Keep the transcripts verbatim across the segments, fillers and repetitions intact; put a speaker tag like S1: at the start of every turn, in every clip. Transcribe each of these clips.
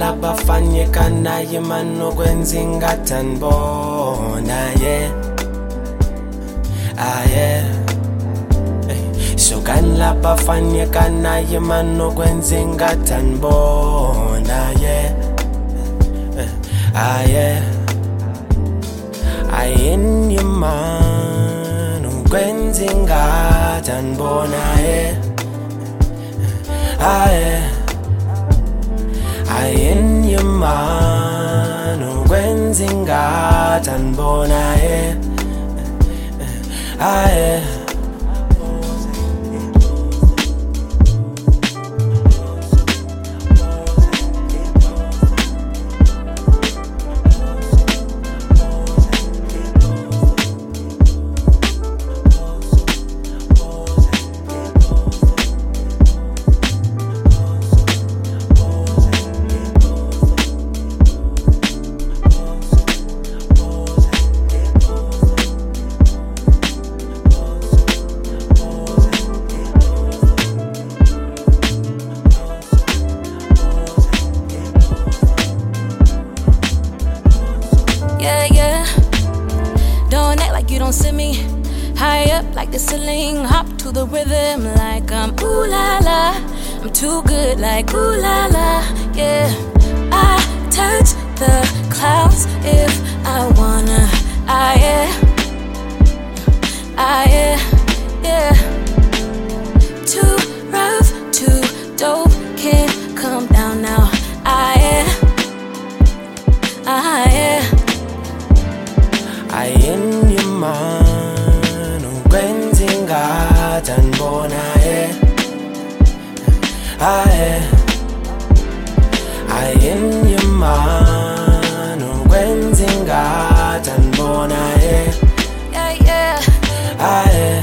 S1: labafanye naye mano kwenza ingathi anibona yeah ah yeah so kan labafanye naye mano kwenza ingathi anibona yeah ah yeah ayeni mano kwenza ingathi anibona yeah ah yeah ayeni mano kwenza ingathi anibona yeah ah yeah
S2: Yeah, yeah. Don't act like you don't see me. High up like the ceiling. Hop to the rhythm like I'm ooh la la. I'm too good like ooh la la. Yeah, I touch the clouds if I wanna. I yeah, I yeah, yeah. Too rough, too dope. Can't come down now. I yeah, I yeah.
S1: ayeni mano kwenza ingathi anibona yeah ah yeah ayeni mano kwenza ingathi anibona yeah
S2: Yeah, yeah.
S1: ah yeah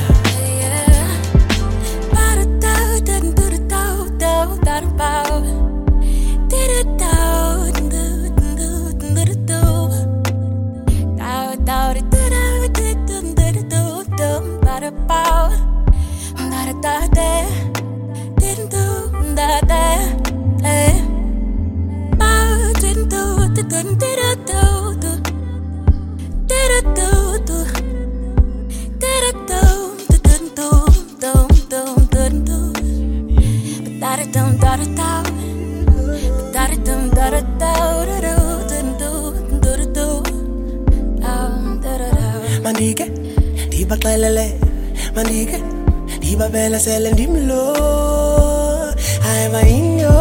S1: Mandike, diba kalele, mandike, diba bela selen dimlo, ay mainyo.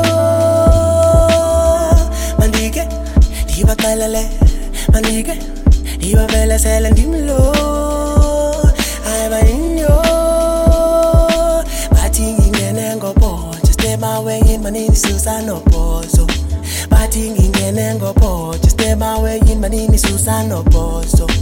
S1: Mandike, diba kalele, mandike, diba bela selen dimlo, ay mainyo. Batingi ngene ngopo, just stay my way in manini susano poso. Batingi ngene ngopo, just stay my way in manini susano poso.